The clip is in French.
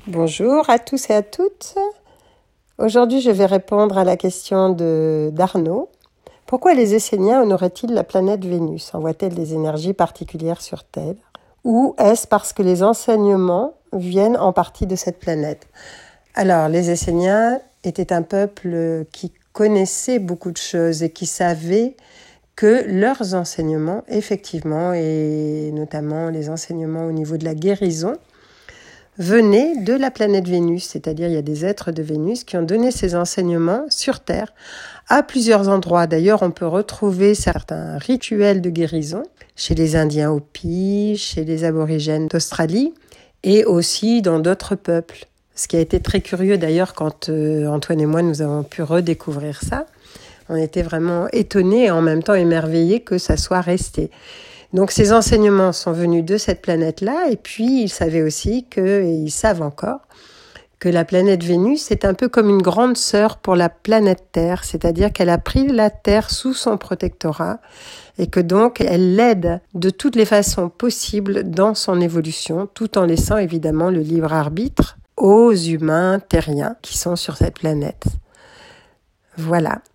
Bonjour à tous et à toutes. Aujourd'hui, je vais répondre à la question d'Arnaud. Pourquoi les Esséniens honorent-ils la planète Vénus? Envoient-elles des énergies particulières sur Terre? Ou est-ce parce que les enseignements viennent en partie de cette planète? Alors, les Esséniens étaient un peuple qui connaissait beaucoup de choses et qui savait que leurs enseignements, effectivement, et notamment les enseignements au niveau de la guérison, venaient de la planète Vénus, c'est-à-dire il y a des êtres de Vénus qui ont donné ces enseignements sur Terre à plusieurs endroits. D'ailleurs, on peut retrouver certains rituels de guérison chez les Indiens Hopis, chez les aborigènes d'Australie et aussi dans d'autres peuples. Ce qui a été très curieux d'ailleurs quand Antoine et moi nous avons pu redécouvrir ça. On était vraiment étonnés et en même temps émerveillés que ça soit resté. Donc ces enseignements sont venus de cette planète-là et puis ils savaient aussi et ils savent encore que la planète Vénus est un peu comme une grande sœur pour la planète Terre, c'est-à-dire qu'elle a pris la Terre sous son protectorat et que donc elle l'aide de toutes les façons possibles dans son évolution, tout en laissant évidemment le libre arbitre aux humains terriens qui sont sur cette planète. Voilà.